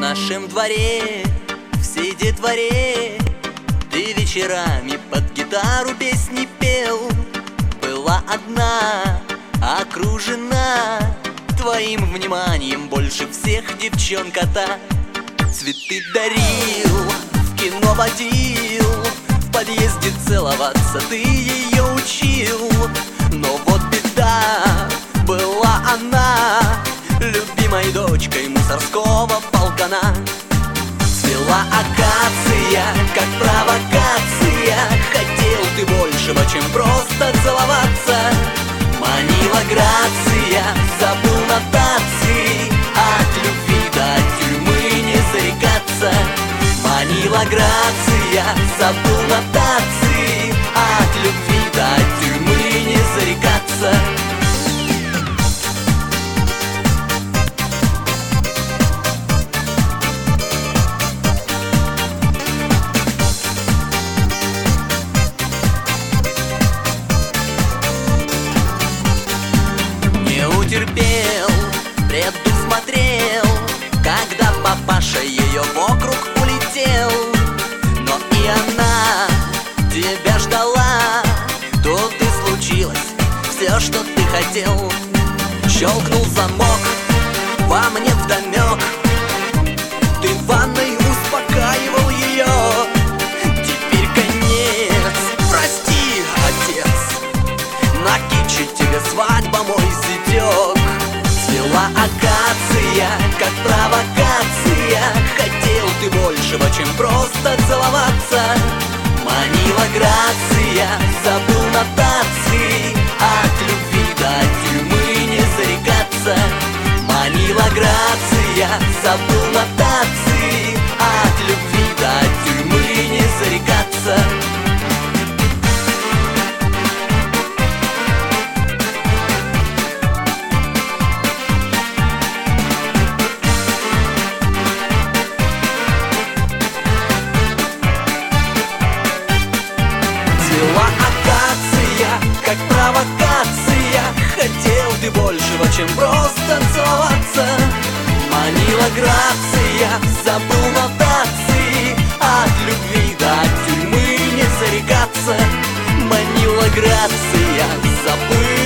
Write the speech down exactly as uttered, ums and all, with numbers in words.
нашем дворе, всей детворе ты вечерами под гитару песни пел. Была одна, окружена твоим вниманием больше всех девчонка-то. Цветы дарил, в кино водил, в подъезде целоваться ты ее учил. Но вот беда, была она любимой дочкой мусорского полкана. Цвела акация, как провокация, хотел ты большего, чем просто целоваться. Манила грация, забыл нотации, от любви до тюрьмы не зарекаться. Манила грация, забыл нотации, от любви до тюрьмы не зарекаться. Терпел, предусмотрел, когда папаша ее вокруг улетел. Но и она тебя ждала, тут и случилось все, что ты хотел. Щелкнул замок, во мне вдомек, ты в ванной успокаивал ее. Теперь конец, прости, отец, на киче тебе свадьба мой зятек. Цвела акация, как провокация, хотел ты большего, чем просто целоваться. Манила грация, забыл нотации, от любви до тюрьмы не зарекаться. Манила грация, забыл нотации, от любви до тюрьмы не зарекаться. Как провокация, хотел ты большего, чем просто целоваться. Манила грация, забыл нотации, от любви до тюрьмы не зарекаться. Манила грация, забыл